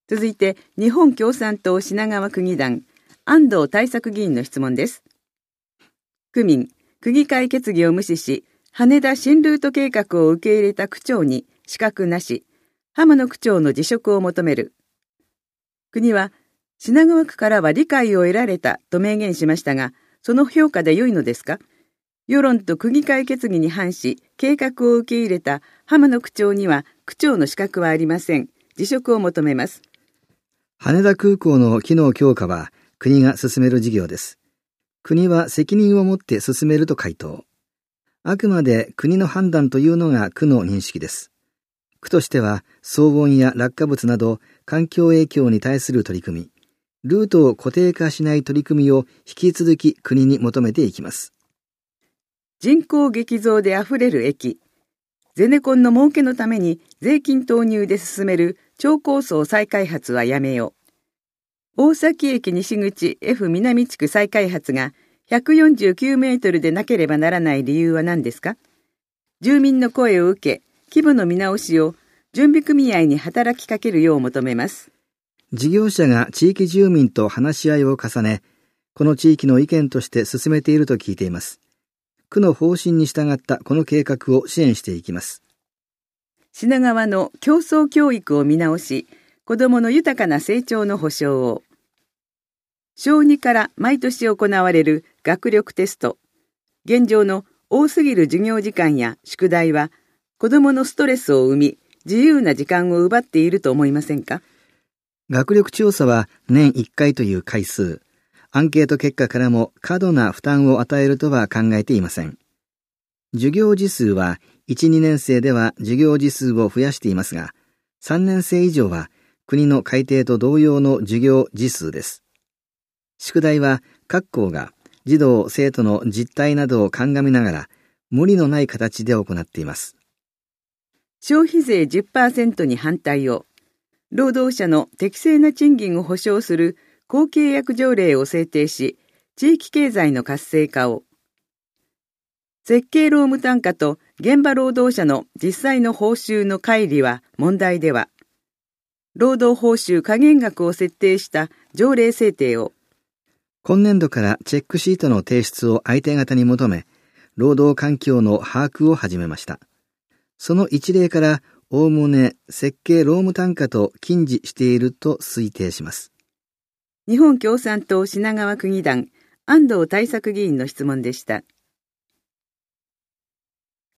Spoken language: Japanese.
続いて、日本共産党品川区議団、安藤対策議員の質問です。区民、区議会決議を無視し、羽田新ルート計画を受け入れた区長に資格なし、浜野区長の辞職を求める。国は、品川区からは理解を得られたと明言しましたが、その評価で良いのですか？世論と区議会決議に反し、計画を受け入れた浜野区長には区長の資格はありません。辞職を求めます。 羽田空港の機能強化は国が進める事業です。国は責任を持って進めると回答。あくまで国の判断というのが区の認識です。区としては騒音や落下物など環境影響に対する取り組み、ルートを固定化しない取り組みを引き続き国に求めていきます。 人口激増であふれる駅。ゼネコンの儲けのために税金投入で進める超高層再開発はやめよう。大崎駅西口 F 南地区再開発が149メートルでなければならない理由は何ですか？住民の声を受け、規模の見直しを準備組合に働きかけるよう求めます。 事業者が地域住民と話し合いを重ね、この地域の意見として進めていると聞いています。区の方針に従ったこの計画を支援していきます。 品川の競争教育を見直し、子どもの豊かな成長の保障を。小2から毎年行われる学力テスト。現状の多すぎる授業時間や宿題は、子どものストレスを生み、自由な時間を奪っていると思いませんか？ 学力調査は年1回という回数。アンケート結果からも過度な負担を与えるとは考えていません。授業時数は1、2年生では授業時数を増やしていますが、3年生以上は国の改定と同様の授業時数です。宿題は各校が児童・生徒の実態などを鑑みながら無理のない形で行っています。 消費税 10% に反対を。労働者の適正な賃金を保障する公契約条例を制定し、地域経済の活性化を。設計労務単価と現場労働者の実際の報酬の乖離は問題では、労働報酬下限額を設定した条例制定を。 今年度からチェックシートの提出を相手方に求め、労働環境の把握を始めました。その一例から、おおむね設計労務単価と近似していると推定します。 日本共産党品川区議団、安藤対策議員の質問でした。